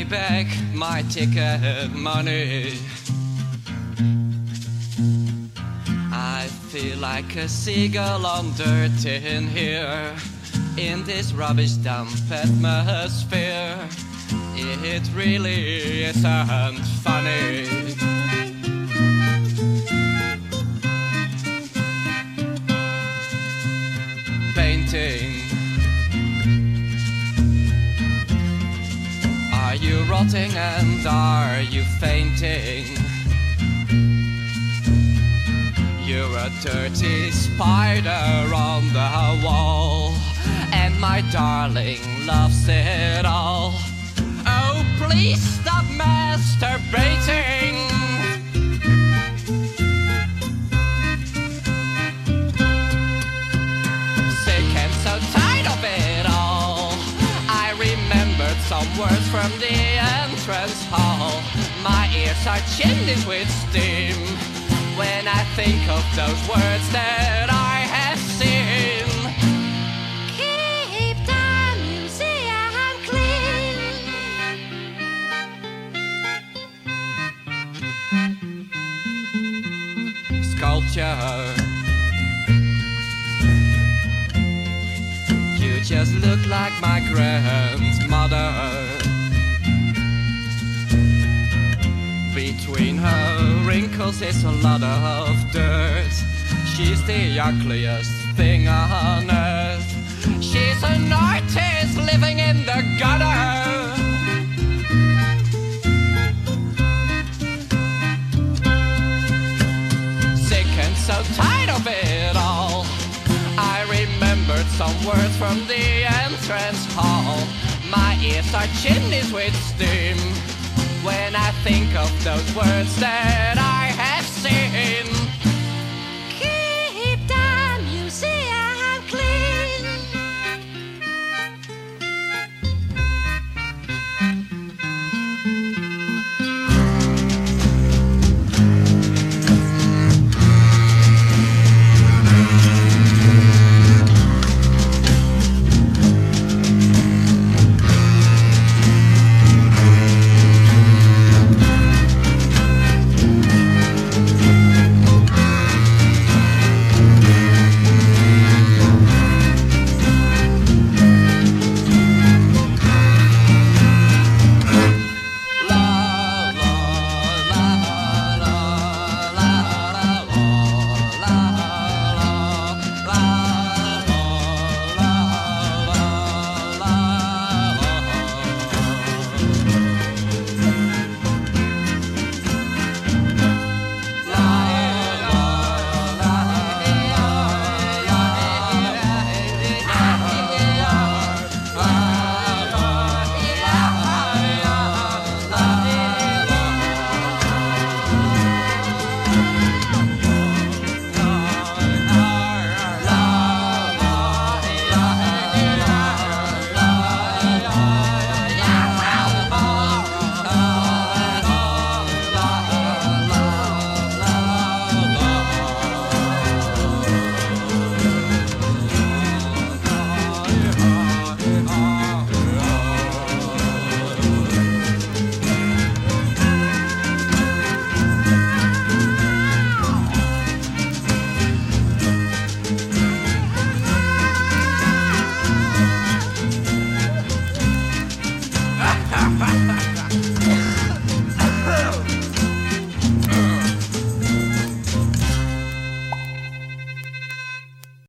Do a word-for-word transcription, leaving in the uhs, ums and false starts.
back my ticket money. I feel like a seagull on dirt in here, in this rubbish dump atmosphere. It really isn't funny. Painting. Are you rotting and are you fainting? You're a dirty spider on the wall, and my darling loves it all. Oh, please stop masturbating. Sick and so tired of it all. I remembered some words from the entrance hall. My ears are chimneys with steam when I think of those words that I have seen. Keep the museum clean. Sculpture, you just look like my grandmother. Between her wrinkles is a lot of dirt. She's the ugliest thing on earth. She's an artist living in the gutter. Sick and so tired of it all. I remembered some words from the entrance hall. My ears are chimneys with steam when I think of those words that I have seen.